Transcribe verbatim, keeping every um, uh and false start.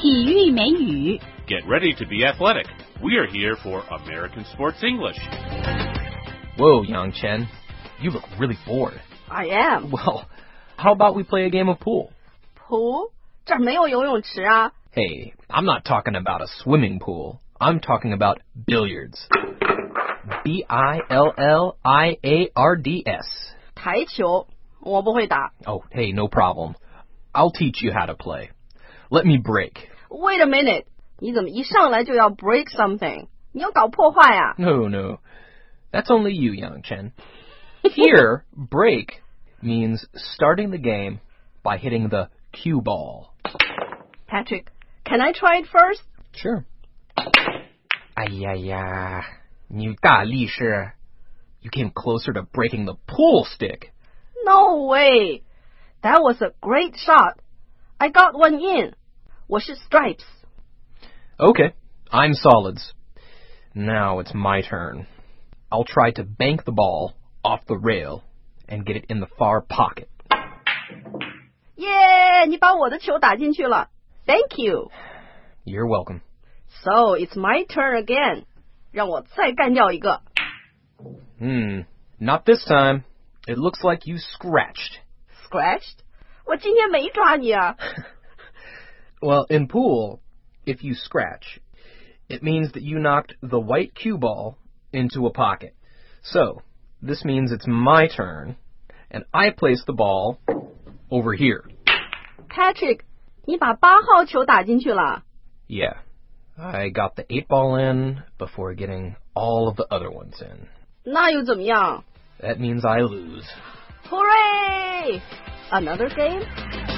体育美语 Get ready to be athletic. We are here for American Sports English. Whoa, Yang Chen. You look really bored. I am. Well, how about we play a game of pool? Pool? 这儿没有游泳池啊。 Hey, I'm not talking about a swimming pool. I'm talking about billiards. B I L L I A R D S. 台球我不会打。 Oh, hey, no problem. I'll teach you how to play. Let me break. Wait a minute. 你怎么一上来就要 break something? 你要搞破坏啊。 No, no. That's only you, Yang Chen. Here, break means starting the game by hitting the cue ball. Patrick, can I try it first? Sure. 哎呀呀，你大力士. You came closer to breaking the pool stick. No way. That was a great shot. I got one in. 我是 stripes. Okay, I'm solids. Now it's my turn. I'll try to bank the ball off the rail and get it in the far pocket. 耶，你把我的球打进去了。Thank you. You're welcome. So it's my turn again. 让我再干掉一个。 Hmm, not this time. It looks like you scratched. Scratched? 我今天没抓你啊。 Well, in pool, if you scratch, it means that you knocked the white cue ball into a pocket. So, this means it's my turn, and I place the ball over here. Patrick, 你把八号球打进去了。 Yeah, I got the eight ball in before getting all of the other ones in. 那又怎么样？ That means I lose. Hooray! Another game?